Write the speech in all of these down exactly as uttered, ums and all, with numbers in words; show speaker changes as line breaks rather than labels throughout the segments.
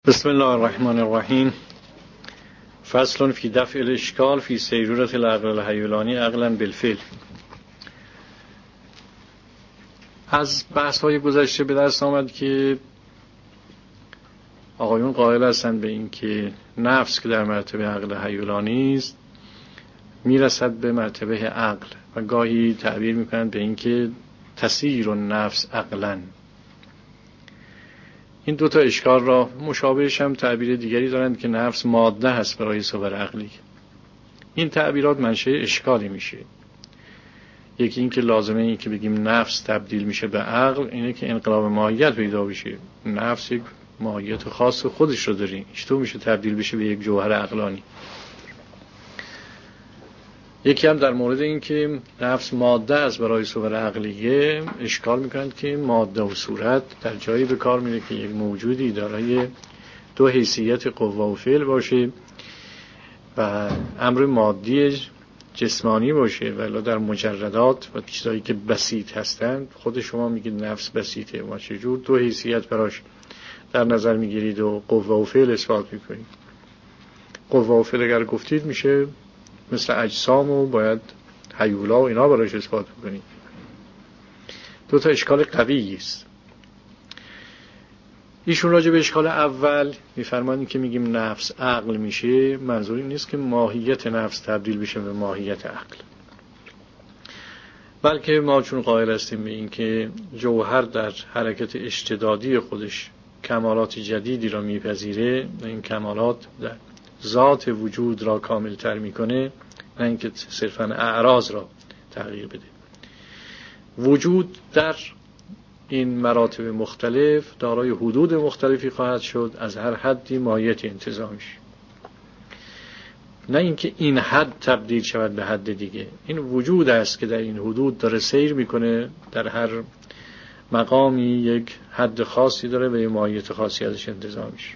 بسم الله الرحمن الرحیم. فصل فی دفع الاشکال فی سیرورة العقل الهیولانی عقلا بالفعل. از بحث های گذشته به دست آمد که آقایون قائل هستند به این که نفس که در مرتبه عقل هیولانی است میرسد به مرتبه عقل و گاهی تعبیر میکنند به این که تسیر النفس عقلا. این دو تا اشکال را مشابهش هم تعبیر دیگری دارند که نفس ماده هست برای صور عقلی. این تعبیرات منشأ اشکالی میشه. یکی این که لازمه این که بگیم نفس تبدیل میشه به عقل، اینه که انقلاب ماهیت پیدا بشه. نفس یک ماهیت خاص خودش رو داره، چطور میشه تبدیل بشه به یک جوهر عقلانی؟ یکی هم در مورد این که نفس ماده است برای صور عقلیه اشکال میکنند که ماده و صورت در جایی به کار میره که یک موجودی دارای دو حیثیت قوا و فعل باشه و امر مادی جسمانی باشه، ولی در مجردات و چیزایی که بسیط هستند خود شما میگید نفس بسیطه و چجور دو حیثیت براش در نظر میگیرید و قوا و فعل اثبات میکنید؟ قوا و فعل اگر گفتید میشه مثل اجسام و باید هیولا و اینا براش اثبات بکنید. دو تا اشکال قوی است. ایشون راجع به اشکال اول میفرمایند که میگیم نفس عقل میشه، منظور این نیست که ماهیت نفس تبدیل بشه به ماهیت عقل، بلکه ما چون قائل هستیم به این که جوهر در حرکت اشتدادی خودش کمالات جدیدی را میپذیره و این کمالات در ذات وجود را کامل تر میکنه، نه اینکه صرفاً اعراض را تغییر بده. وجود در این مراتب مختلف دارای حدود مختلفی خواهد شد، از هر حدی ماهیت انتظامیش، نه اینکه این حد تبدیل شود به حد دیگه. این وجود است که در این حدود داره سیر میکنه، در هر مقامی یک حد خاصی داره و یک ماهیت خاصی ازش انتظامیش.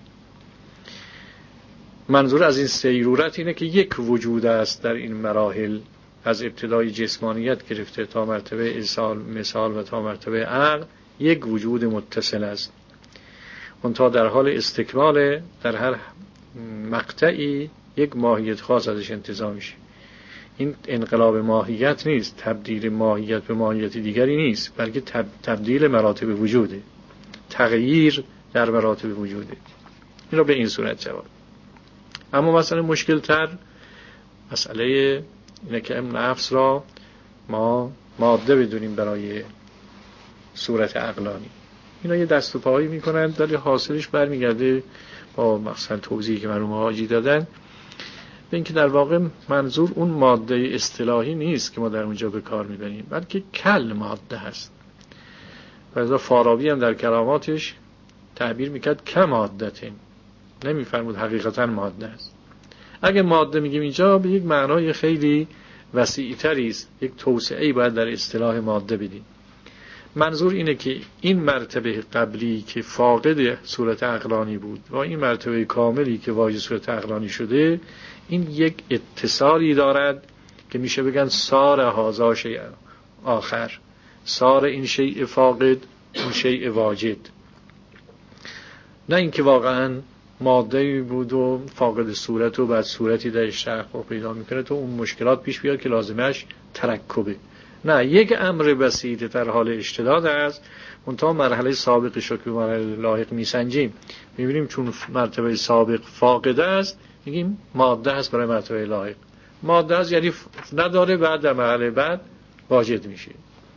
منظور از این سیرورت اینه که یک وجود است در این مراحل، از ابتدای جسمانیت گرفته تا مرتبه اصال مثال و تا مرتبه عقل، یک وجود متصل است. اون تا در حال استکمال در هر مقطعی یک ماهیت خاص ازش انتظام میشه. این انقلاب ماهیت نیست، تبدیل ماهیت به ماهیت دیگری نیست، بلکه تبدیل مراتب وجوده، تغییر در مراتب وجوده. این را به این صورت جواب. اما مثلا مشکل تر مسئله اینه که نفس را ما ماده بدونیم برای صورت عقلانی. اینا یه دست و پایی میکنند، ولی حاصلش برمیگرده با مثلا توضیحی که مرحوم حاجی دادن به اینکه در واقع منظور اون ماده اصطلاحی نیست که ما در اونجا به کار میبریم، بلکه کل ماده هست. و از فارابی هم در کراماتش تعبیر میکرد که مادته، نمیفرمود حقیقتا ماده است. اگه ماده میگیم اینجا به یک معنای خیلی وسیع‌تری است، یک توسعه‌ای باید در اصطلاح ماده بدیم. منظور اینه که این مرتبه قبلی که فاقد صورت عقلانی بود و این مرتبه کاملی که واجد صورت عقلانی شده، این یک اتصالی دارد که میشه بگن سار هذا شیء آخر، سار این شیء فاقد اون شیء واجد. نه اینکه واقعا ماده بود و فاقد صورت و بعد صورتی درش تحقق پیدا میکنه تو اون مشکلات پیش بیاد که لازمش ترکبه. نه، یک امر بسیط در حال اشتداد است. منتها مرحله سابقش رو که مرحله لاحق میسنجیم میبینیم چون مرتبه سابق فاقده است میگیم ماده است برای مرتبه لاحق. ماده است یعنی نداره، بعد در مرحله بعد واجد میشه.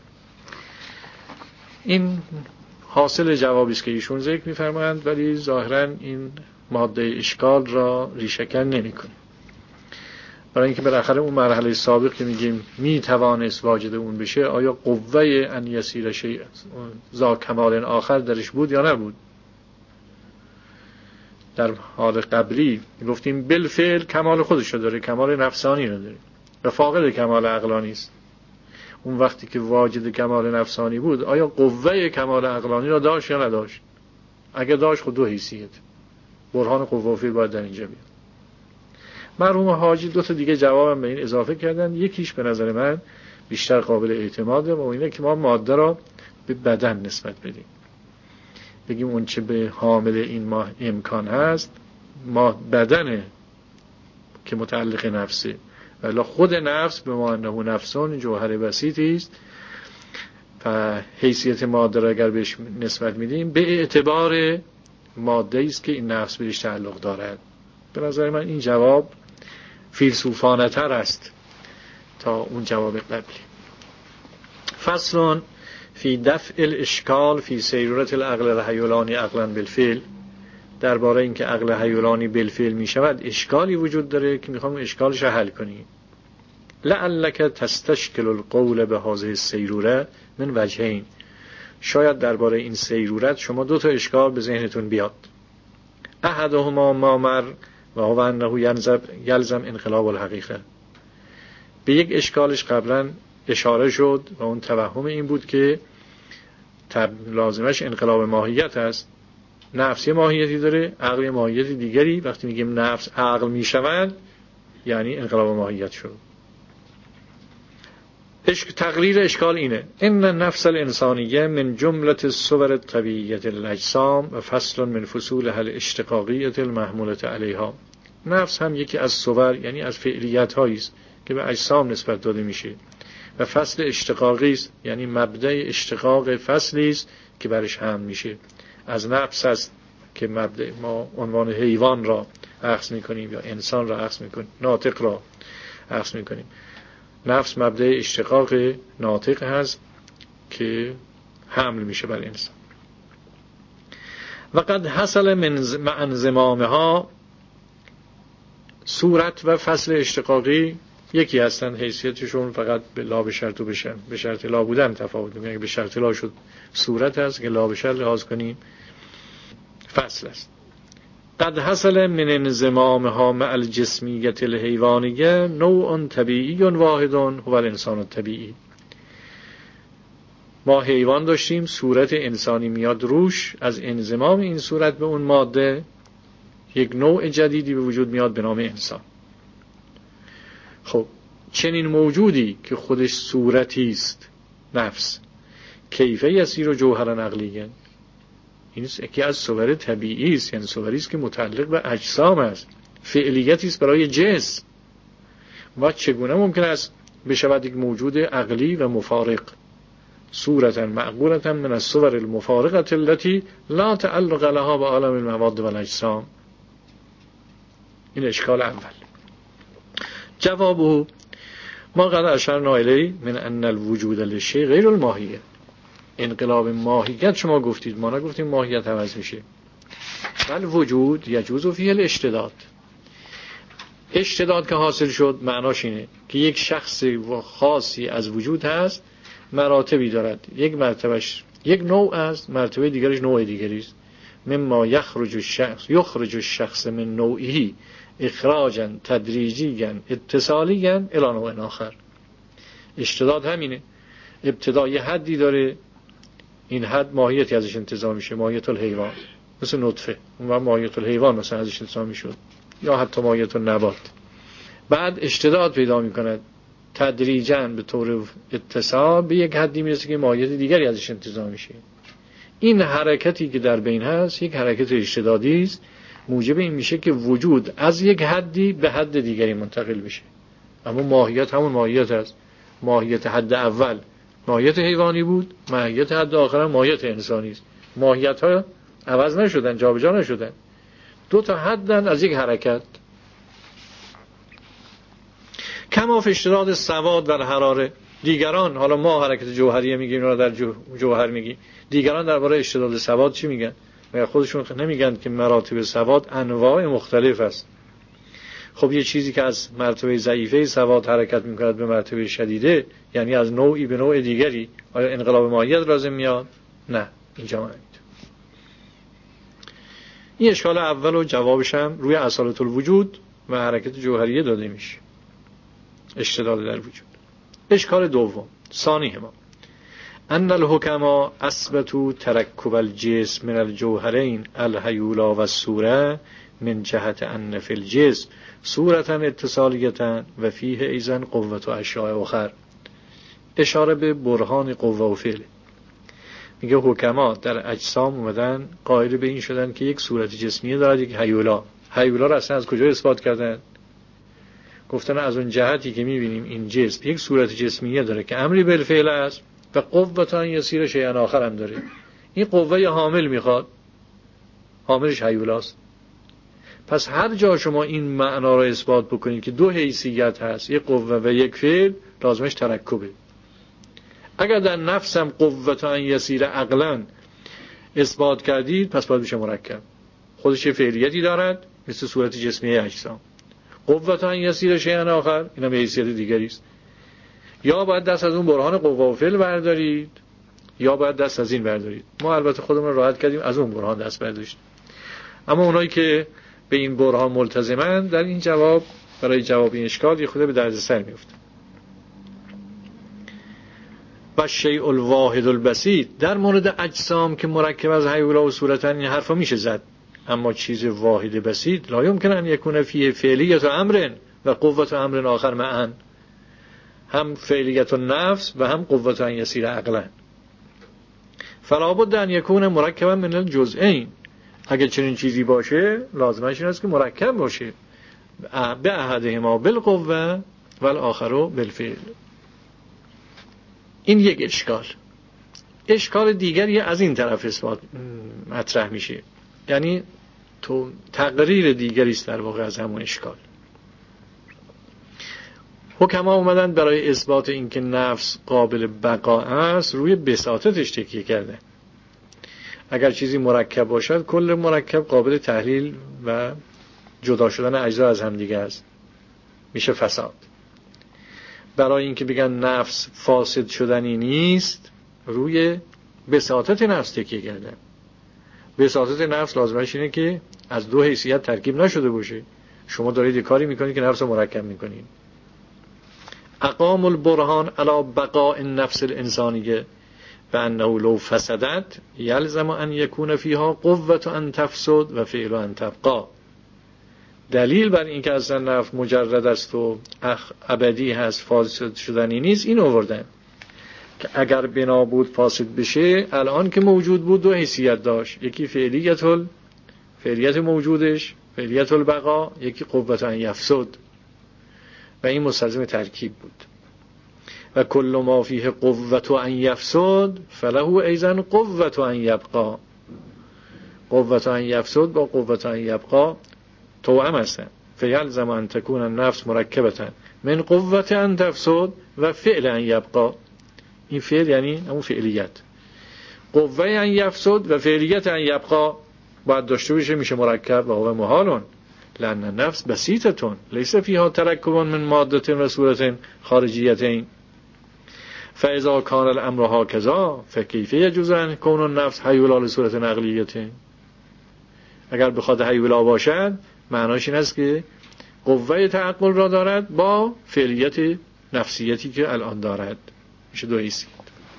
این حاصل جوابی است که ایشون ذکر می‌فرمایند، ولی ظاهراً این ماده اشکال را ریشه‌کن نمی‌کنه. برای اینکه بالاخره اون مرحله سابق که میگیم میتوانست واجد اون بشه، آیا قوه ان یسیر شیء ذا کمال آخر درش بود یا نبود؟ در حال قبلی گفتیم بالفعل کمال خودش رو داره، کمال نفسانی رو داره و فاقد کمال عقلانی است. اون وقتی که واجد کمال نفسانی بود آیا قوه کمال عقلانی را داشت یا نداشت؟ اگه داشت خود دو حیثیت، برهان قوه و فعل باید در اینجا بیاد. مرحوم حاجی دو تا دیگه جوابم به این اضافه کردن. یکیش به نظر من بیشتر قابل اعتماده و اینه که ما ماده را به بدن نسبت بدیم. بگیم اون چه به حامل این ماه امکان هست ما بدنه که متعلق نفسه، ولی خود نفس به ما انه نفسون جوهر بسیطی است و حیثیت ماده را اگر بهش نسبت میدیم به اعتبار ماده است که این نفس بهش تعلق دارد. به نظر من این جواب فیلسوفانه تر است تا اون جواب قبلی. فصل فی دفع الاشکال فی سیرورت العقل الهیولانی عقلا بالفعل، درباره اینکه عقل هیولانی بالفعل می شود اشکالی وجود داره که میخوام اشکالش رو حل کنیم. لعلک تستشکل القول به هذه السیروره من وجهین، شاید درباره این سیرورت شما دو تا اشکال به ذهنتون بیاد. احدهما مامر و هو انه یلزم انقلاب الحقیقه. به یک اشکالش قبلا اشاره شد و اون توهم این بود که لازمش انقلاب ماهیت است. نفس یه ماهیتی داره، عقل یه ماهیت دیگری. وقتی میگیم نفس عقل میشود یعنی انقلاب ماهیت شد. تقریر اشکال اینه: ان نفس الانسانیه من جمله الصور الطبیعیه الاجسام و فصل من فصولها الاشتقاقیه المحموله علیها. نفس هم یکی از صور یعنی از فعلیت هایی است که به اجسام نسبت داده میشه و فصل اشتقاقی است یعنی مبدأ اشتقاق فصلی است که برش هم میشه. از نفس است که مبدأ ما عنوان حیوان را اخذ میکنیم یا انسان را اخذ میکنیم، ناطق را اخذ میکنیم. نفس مبدأ اشتقاق ناطق هست که حمل میشه بر انسان. و قد حصل من مع انضمامها، صورت و فصل اشتقاقی یکی هستند، حیثیتشون فقط به لا به شرط و بشن به شرط لا بودن تفاوت میکنه. به شرط لا شد صورت هست که لا به شرط لحاظ کنیم فصل است. قد حصل من انضمامها مع الجسمیة الحیوانیه نوع طبیعی واحد هو الانسان الطبیعی. ما حیوان داشتیم، صورت انسانی میاد روش، از انضمام این صورت به اون ماده یک نوع جدیدی به وجود میاد به نام انسان. خب چنین موجودی که خودش صورتی است، نفس، کیفه یسیر جوهرا عقلیه، این یکی از صور طبیعی است، یعنی صوری است که متعلق به اجسام است، فعلیتی است برای جسم. و چگونه ممکن است بشود یک موجود عقلی و مفارق؟ صورتا معقولتا من الصور المفارقه التي لا تعلق لها به عالم المواد و الاجسام. این اشکال اول. جوابه ما قد اشرنا الیه من ان الوجود للشیء غیر الماهیه. انقلاب ماهیت شما گفتید، ما نگفتیم ماهیت عوض میشه. بل وجود یجوز فیه الاشتداد. اشتداد که حاصل شد معناش اینه که یک شخص خاصی از وجود هست، مراتبی دارد، یک مرتبهش یک نوع است، مرتبه دیگرش نوع دیگری است. مما یخرج الشخص یخرج الشخص من نوعه اخراجا تدریجیا اتصالیا الی نوع آخر. اشتداد همینه، ابتدای حدی داره، این حد ماهیتی ازش انتزاع میشه، ماهیت الحیوان، مثل نطفه اون وقت ماهیت الحیوان مثلا ازش انتزاع میشد، یا حتی ماهیت النبات. بعد اشتداد پیدا میکند تدریجاً به طور اتصال به یک حدی میرسه که ماهیت دیگری ازش انتزاع میشه. این حرکتی که در بین هست یک حرکت اشتدادی است، موجب این میشه که وجود از یک حدی به حد دیگری منتقل بشه. اما ماهیت همون ماهیت است. ماهیت حد اول ماهیت حیوانی بود، ماهیت حد آخر ماهیت انسانی است. ماهیت ها عوض نشدن، جابجا نشدن، دو تا حدن از یک حرکت. کما فی اشتداد سواد و حراره. دیگران، حالا ما حرکت جوهریه میگیم، اونا در جو جوهر میگیم، دیگران درباره اشتداد سواد چی میگن؟ و خودشون نمیگن که مراتب سواد انواع مختلف است. خب یه چیزی که از مرتبه ضعیفه سواد حرکت میکند به مرتبه شدیده، یعنی از نوعی به نوع دیگری، آیا انقلاب ماهیت لازم میاد؟ نه، اینجا نمیاد. این اشکال اول و جوابش هم روی اصالت الوجود و حرکت جوهریه داده میشه، اشتداد در وجود. اشکال دوم، ثانی ما ان الحکما اثبتوا ترکب الجسم من الجوهرین الهیولا و الصوره من جهت ان فی الجسم صورتا اتصالیتا و فیه ایزن قوت و اشیاء اخر. اشاره به برهان قوه و فعل. میگه حکما در اجسام اومدن قائل به این شدن که یک صورت جسمیه دارد، یک هیولا. هیولا رو اصلا از کجا اثبات کردن؟ گفتن از اون جهتی که میبینیم این جسم یک صورت جسمیه داره که امری بالفعل است و قوتان یسیر شیئن آخر هم داره. این قوه حامل میخواد، حاملش هیولاست. پس هر جا شما این معنا رو اثبات بکنید که دو حیثیت هست، یک قوه و یک فعل، لازمش ترکبه. اگر در نفسم قوتان یسیر عقلا اثبات کردید، پس باید بشه مرکب. خودش یه فعلیتی دارد مثل صورت جسمی اجسام. قوتان یسیر شیئن آخر، اینم حیثیت دیگری است. یا باید دست از اون برهان قوه و فعل بردارید، یا باید دست از این بردارید. ما البته خودمون راحت کردیم از اون برهان دست برداشتیم. اما اونایی که به این برهان ملتزمن، در این جواب برای جواب این اشکال یه خود به دردسر میفته. و شیء الواحد البسیط، در مورد اجسام که مرکب از هیولا و صورتن این حرفا میشه زد، اما چیز واحد بسیط لا یمکن ان یکون فیه فعلیت امر و قوت امر آخر معا، هم فعلیت النفس و هم قوت یسیر عقلا. فلا بد ان یکون مرکبا من الجزئین، اگر چنین چیزی باشه لازمش این است که مرکب باشه، به احدهما بالقوه و الاخر بالفعل. این یک اشکال. اشکال دیگری از این طرف اثبات مطرح میشه، یعنی تو تقریر دیگری است در واقع از همون اشکال. حکما اومدن برای اثبات اینکه نفس قابل بقا است روی بساطتش تکیه کرده. اگر چیزی مرکب باشد، کل مرکب قابل تحلیل و جدا شدن اجزا از هم دیگه است، میشه فساد. برای اینکه بگن نفس فاسد شدنی نیست، روی بساطت نفس تکیه کردن. بساطت نفس لازمش اینه که از دو حیثیت ترکیب نشده باشه. شما دارید یک کاری میکنید که نفس رو مرکب میکنید. اقام البرهان علی بقاء النفس الانسانیه و انه لو فسدت یلزم ان یکون فیها قوة ان تفسد و فعل ان تبقا. دلیل بر این که اصلا نفس مجرد است و ابدی هست، فاسد شدنی نیست، این آوردن که اگر بنا بود فاسد بشه، الان که موجود بود دو حیثیت داشت، یکی فعلیت ال فعلیت موجودش فعلیت البقا، یکی قوت ان یفسد، و این مستلزم ترکیب بود. و کل ما فیه قوت ان یفسد فله ایضا قوت ان یبقا. قوت ان یفسد با قوت ان یبقا توأم هستن. فیلزم ان تکون النفس مرکبتا من قوت ان تفسد و فعل ان یبقا. این فعل یعنی همون فعلیت، قوه ان یفسد و فعلیت ان یبقا باید داشته بشه، میشه مرکب و هو محالون لأن النفس بسيطة ليس فيها تركب من مادة و صورة خارجيتين. فإذا كان الأمر هكذا فكيف يجوز أن يكون النفس هيولا لصورة عقلية؟ اگر بخواد هیولا باشد، معناش این است که قوه تعقل را دارد با فعلیت نفسیتی که الان دارد، میشه دو حیثیت.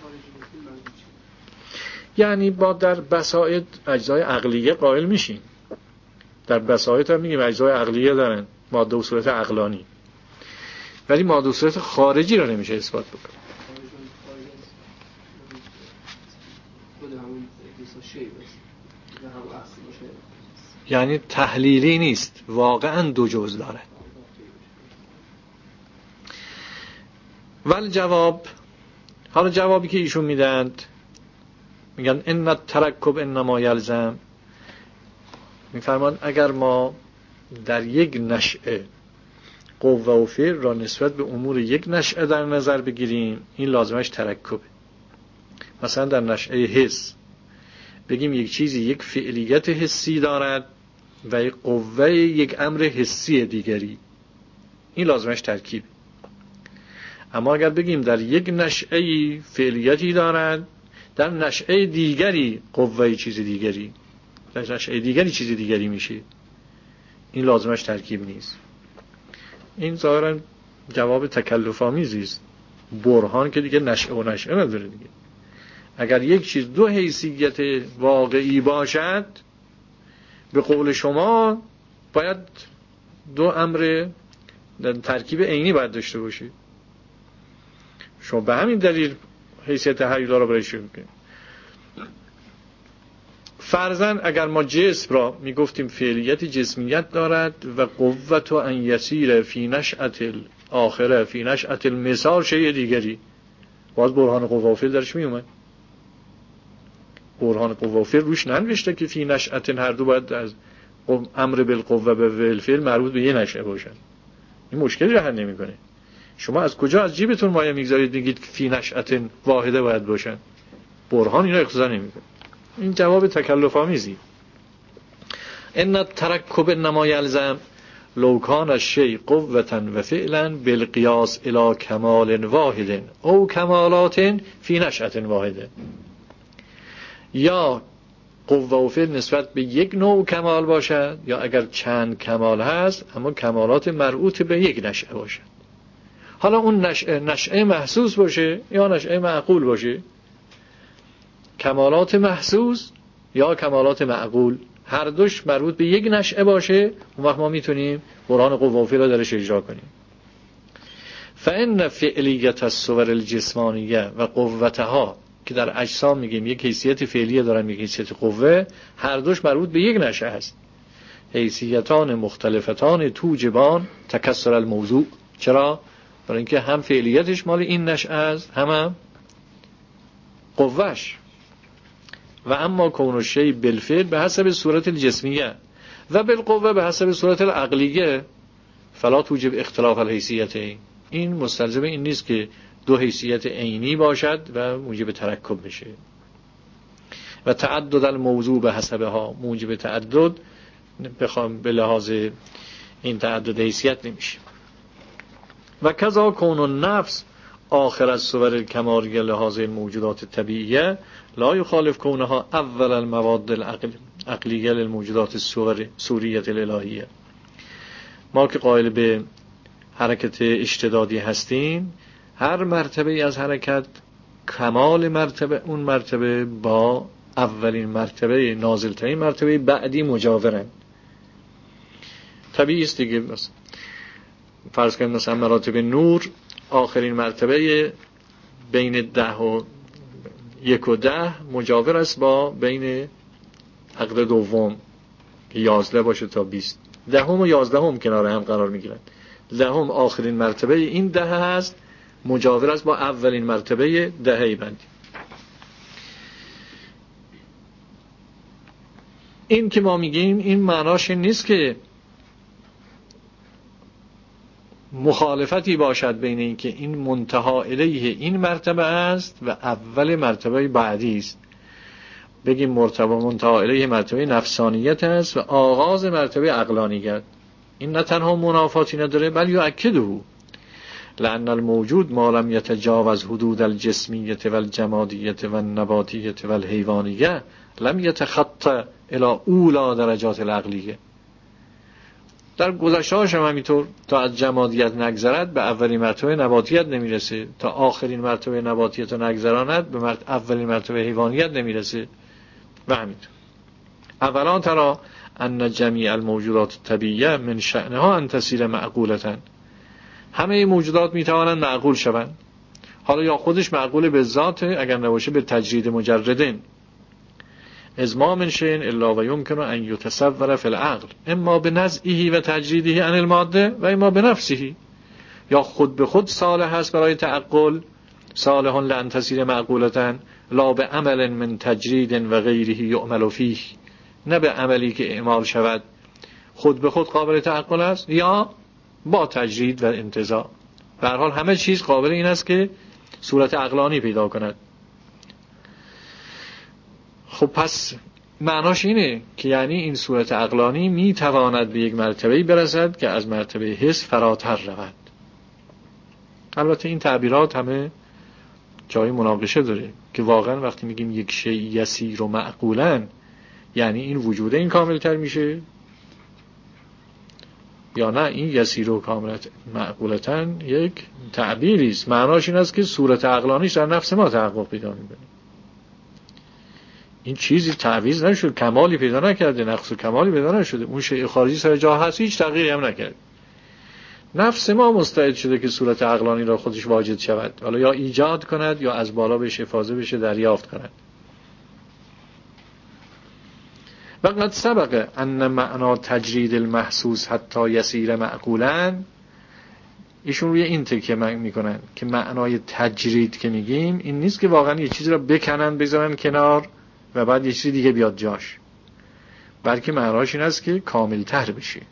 یعنی با در بساط اجزای عقلیه قائل میشین. در بساط هم میگیم اجزای عقلیه دارن، ماده و صورت عقلانی، ولی ماده و صورت خارجی را نمیشه اثبات بکنه. یعنی تحلیلی نیست، واقعا دو جزء داره. ولی جواب، حالا جوابی که ایشون میدند، میگن ان الترکب انما یلزم، میفرمان اگر ما در یک نشأه قوه و فعل را نسبت به امور یک نشأه در نظر بگیریم، این لازمش ترکبه. مثلا در نشأه حس بگیم یک چیزی یک فعلیت حسی دارد و یک قوه یک امر حسی دیگری، این لازمش ترکیب. اما اگر بگیم در یک نشأه فعلیتی دارد، در نشأه دیگری قوه چیز دیگری، در نشأه دیگری چیز دیگری میشه، این لازمش ترکیب نیست. این ظاهرا جواب تکلف آمیزی است. برهان که دیگه نشأه و نشأه نداره دیگه. اگر یک چیز دو حیثیت واقعی باشد، به قول شما باید دو امر ترکیب عینی باید داشته باشه. شما به همین دلیل حیثیت هیولا را برای شروع کنید. فرضاً اگر ما جسم را میگفتیم فعلیت جسمیت دارد و قوت و ان یسیر فی نشأة الاخره فی نشأة المثال شیء دیگری، باز برهان قوافل درش میومد. برهان قوافل روش ننوشته که فی نشأة هر دو باید از امر بالقوه به بالفعل مربوط به یه نشأه باشن. این مشکلی رو حل نمیکنه. شما از کجا از جیبتون مایه میگذارید میگید فی نشأة واحده باید باشن؟ برهان اینا اقتضا نمیکنه. این جواب تکلف آمیزی. ان الترکب انما یلزم لو کان الشیء قوة و فعلا بالقیاس الی کمال واحد او کمالات فی نشأة واحده. یا قوه و فعل نسبت به یک نوع کمال باشد، یا اگر چند کمال هست اما کمالات مربوط به یک نشأه باشد. حالا اون نشأه نشأه محسوس باشه یا نشأه معقول باشه، کمالات محسوس یا کمالات معقول، هر دوش مربوط به یک نشأه باشه، اون وقت ما میتونیم برهان قوه و فعل رو درش اجرا کنیم. فإن فعلیت الصور الجسمانیه و قوتها که در اجسام میگیم یک حیثیت فعلیه دارن، یک حیثیت قوه، هر دوش مربوط به یک نشأه است. حیثیتان مختلفتان توجبان تکسر الموضوع. چرا؟ برای اینکه هم فعلیتش مال این نشأه است، هم, هم قوهش. و اما کون الشیء بالفعل به حسب صورت الجسمیه و بالقوه به حسب صورت العقلیه فلا توجب اختلاف الحیثیتین. این مستلزم این نیست که دو حیثیت عینی باشد و موجب ترکب بشه. و تعدد الموضوع به حسبها موجب تعدد بخوام به لحاظ این تعدد حیثیت نمیشه. و کذا کون النفس آخر از صور الکمالیه لحاظ الموجودات طبیعیه لا یخالف کونها اول المواد العقلیه للموجودات الصوریه الالهیه. ما که قائل به حرکت اشتدادی هستیم، هر مرتبه از حرکت کمال مرتبه اون مرتبه با اولین مرتبه نازلترین مرتبه بعدی مجاورن. طبیعی است دیگه. فرض کنیم مثلا مراتب نور آخرین مرتبه بین ده و یک و ده مجاور است با بین عقد دوم که یازده باشه تا بیست. دهم و یازدهم کنار هم قرار میگیرن. دهم آخرین مرتبه این ده هست، مجاور است با اولین مرتبه دهه بندی. این که ما میگیم این معناش نیست که مخالفتی باشد بین این که این منتها الیه این مرتبه است و اول مرتبه بعدی است. بگیم مرتبه منتها الیه مرتبه نفسانیت است و آغاز مرتبه عقلانیت. این نه تنها منافاتی نداره بل یؤکده، لأن الموجود ما لم يتجاوز حدود الجسمیت و الجمادیت و النباتیت و الحیوانیه لم يتخطى الى اولی درجات العقلیه. در گذشته‌هاش هم همینطور، تا از جمادیت نگذرد به اولین مرتبه نباتیت نمیرسه، تا آخرین مرتبه نباتیت رو نگذراند به مرت... اولین مرتبه حیوانیت نمیرسه و همینطور. اولا ترى ان جمیع الموجودات الطبیعیه من شأنها ان تصیر معقولتن. همه موجودات میتوانند معقول شوند، حالا یا خودش معقول به ذات، اگر نباشه به تجرید مجردین. از ما من شیء الا و یمکن ان یتصور فی العقل اما بنزعه و تجریده عن الماده و اما بنفسه. یا خود به خود صالح است برای تعقل، صالح لان تصیر معقولتن لا به عمل من تجرید و غیره یعمل فیه، نه به عملی که اعمال شود خود به خود قابل تعقل است یا با تجرید و انتزاع. به هر حال همه چیز قابل این است که صورت عقلانی پیدا کند. خب پس معناش اینه که یعنی این صورت عقلانی می تواند به یک مرتبه برسد که از مرتبه حس فراتر رود. البته این تعبیرات همه جای مناقشه داره که واقعا وقتی میگیم یک شیء یسیر و معقولن یعنی این وجوده این کاملتر میشه یا نه این یسیر و کاملت معقولتن یک تعبیری است. معناش این است که صورت عقلانیش در نفس ما تحقق پیدا میکنه. این چیزی تعویض نشد، کمالی پیدا نکرده، نقص و کمالی پیدا نشده. اون شیء خارجی سر جا هست، هیچ تغییری هم نکرد. نفس ما مستعد شده که صورت عقلانی را خودش واجد شود، حالا یا ایجاد کند یا از بالا بهش افاضه بشه، دریافت کند. و قد سبق ان معنا تجرید المحسوس حتی یصیر معقولا. ایشون روی این تکیه میکنن که معنای تجرید که میگیم این نیست که واقعا یه چیزی را بکنن بذارن کنار و بعد یه چیز دیگه بیاد جاش، بلکه معناش این است که کامل تر بشه.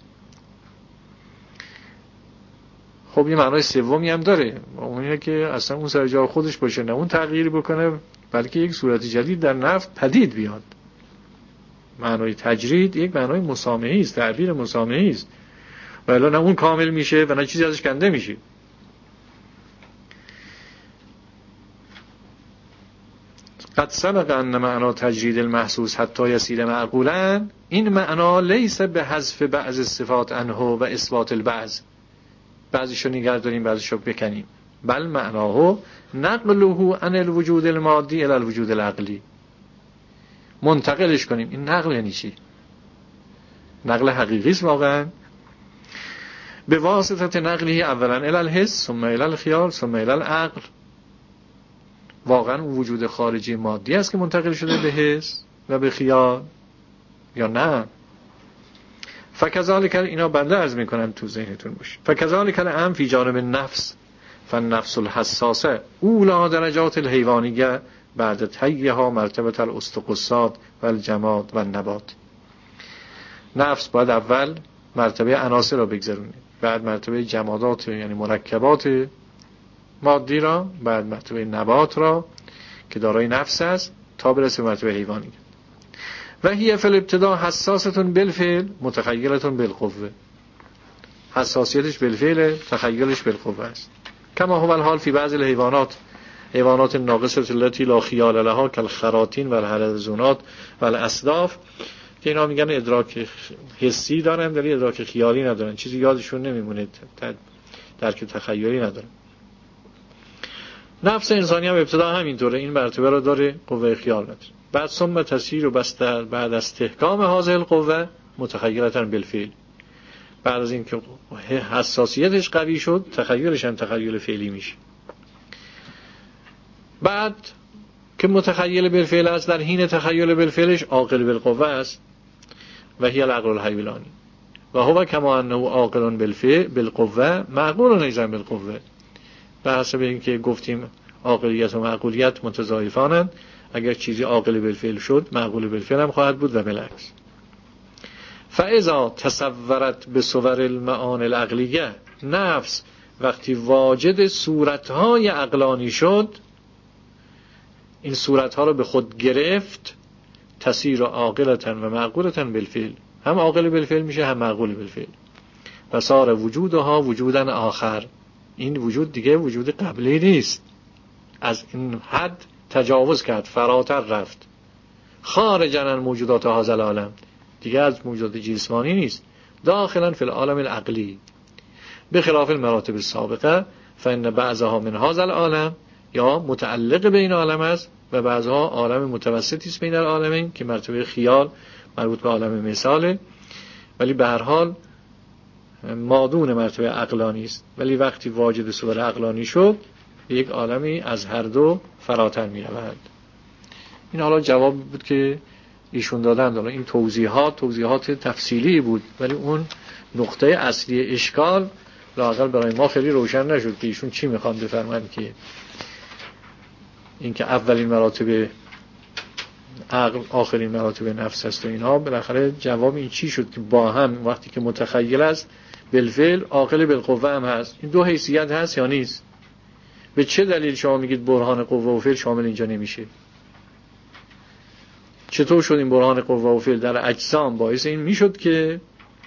خب یه معنای سومی هم داره، اون اینه که اصلا اون سر جای خودش باشه، نه اون تغییر بکنه، بلکه یک صورت جدید در نفس پدید بیاد. معنای تجرید یک معنای مسامحی است، تعبیر مسامحی است، ولی نه اون کامل میشه و نه چیزی ازش کنده میشه. قد سبق ان معنا تجرید المحسوس حتی یصیر معقولا، این معنا لیس به حذف بعض الصفات عنه و اثبات البعض، بعضیشو نگه داریم بعضیشو بکنیم، بل معناه نقله عن الوجود المادی الى الوجود العقلی، منتقلش کنیم. این نقل یعنی چی؟ نقل حقیقی است واقعا، به واسطه نقلی اولا الى الحس ثم الى الخیال ثم الى العقل. واقعا وجود خارجی مادی است که منتقل شده به حس و به خیال یا نه؟ فکذالک، اینا بنده عرض میکنم تو ذهنتون باشه، فکذالک الامر فی جانب النفس فالنفس الحساسه اولی درجات الحیوانیه بعد تیها مرتبه الاستقصاد و الجماد و النبات. نفس باید اول مرتبه عناصر را بگذرونه، بعد مرتبه جمادات یعنی مرکبات مادی را، بعد مرتبه نبات را که دارای نفس است، تا برسه مرتبه حیوانی. و هی فی الابتدا حساستون بالفعل متخیلتون بالقوه، حساسیتش بالفعل، تخیلش بالقوه است. کما هو الحال فی بعض الحیوانات، حیوانات ناقصه التي لا خیال لها کالخراطین و الحلزونات و الاصداف، که اینا میگن ادراک حسی دارن ولی ادراک خیالی ندارن، چیزی یادشون نمیمونه، درک تخیلی ندارن. نفس انسانی هم ابتدا همینطوره، این مرتبه را داره، قوه خیال نداره. بعد ثم تسیر و بس بعد از استحکام هذه القوه متخیلتا بالفعل، بعد از اینکه حساسیتش قوی شد تخیلش هم تخیل فعلی میشه. بعد که متخیل بالفعل است، در حین تخیل بالفعلش عاقل بالقوه است و هی العقل الحیوانی و هو کما انه عاقل بالفعل بالقوه معقول ایضا بالقوه. به حسب اینکه گفتیم عاقلیت و معقولیت متضاعفانند، اگر چیزی عاقل بالفعل شد معقول بالفعل هم خواهد بود و بالعکس. فاذا تصورت بصور المعانی العقلیه، نفس وقتی واجد صورتهای عقلانی شد، این صورتها رو به خود گرفت، تصیر عاقلتا و معقولتا بالفعل، هم عاقل بالفعل میشه هم معقول بالفعل. و صار وجودها وجودا آخر، این وجود دیگه وجود قبلی نیست، از این حد تجاوز کرد، فراتر رفت، خارجاً عن موجودات هذا العالم، دیگه از موجودات جسمانی نیست، داخلاً فی العالم العقلی، بخلاف المراتب السابقه فإن بعضها من هذا العالم، یا متعلق به این عالم است و بعضها عالم متوسطی است بین العالمین که مرتبه خیال مربوط به عالم مثاله، ولی به هر حال مادون مرتبه عقلانی است، ولی وقتی واجد صور عقلانی شد یک عالمی از هر دو فراتر می رود. این حالا جواب بود که ایشون دادن. حالا این توضیحات توضیحات تفصیلی بود، ولی اون نقطه اصلی اشکال لااقل برای ما خیلی روشن نشد که ایشون چی میخوان بفرمایند، که این که اولین مراتب عقل آخرین مراتب نفس است و اینها. بالاخره جواب این چی شد که با هم وقتی که متخیل است بالفعل عاقل بالقوه هم هست، این دو حیثیت هست یا نیست؟ به چه دلیل شما میگید برهان قوه و فعل شامل اینجا نمیشه؟ چطور شد این برهان قوه و فعل در اجسام باعث این میشد که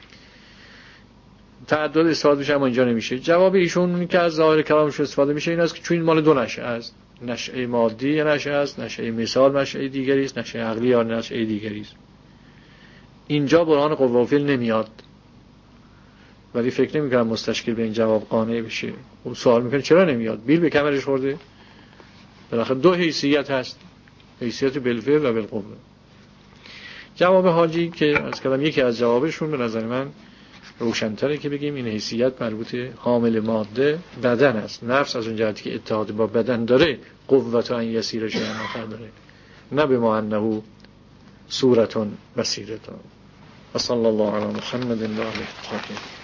تعدد استفاده بشه اما اینجا نمیشه؟ جواب ایشون که از ظاهر کلامش استفاده میشه این است که چون این مال دو نشأه است، نشأه مادی یا نشأه است، نشأه مثال نشأه دیگری است، نشأه عقلی یا نشأه دیگری است. اینجا برهان قوه و فعل نمیاد، ولی فکر نمی‌کنم مستشکل به این جواب قانع بشه. اون سوال میکنه چرا نمیاد؟ بیل به کمرش خورده؟ بالاخره دو حیثیت هست، حیثیت بالفعل و بالقوه. جواب حاجی که از کلام یکی از جوابشون به نظر من روشن‌تره که بگیم این حیثیت مربوط حامل ماده بدن است. نفس از اون جهتی که اتحاد با بدن داره قوت و ان یسیر شیئا آخر داره، نه به ما انه صورة بصيرة. وصلى الله على محمد وآله الطاهرين.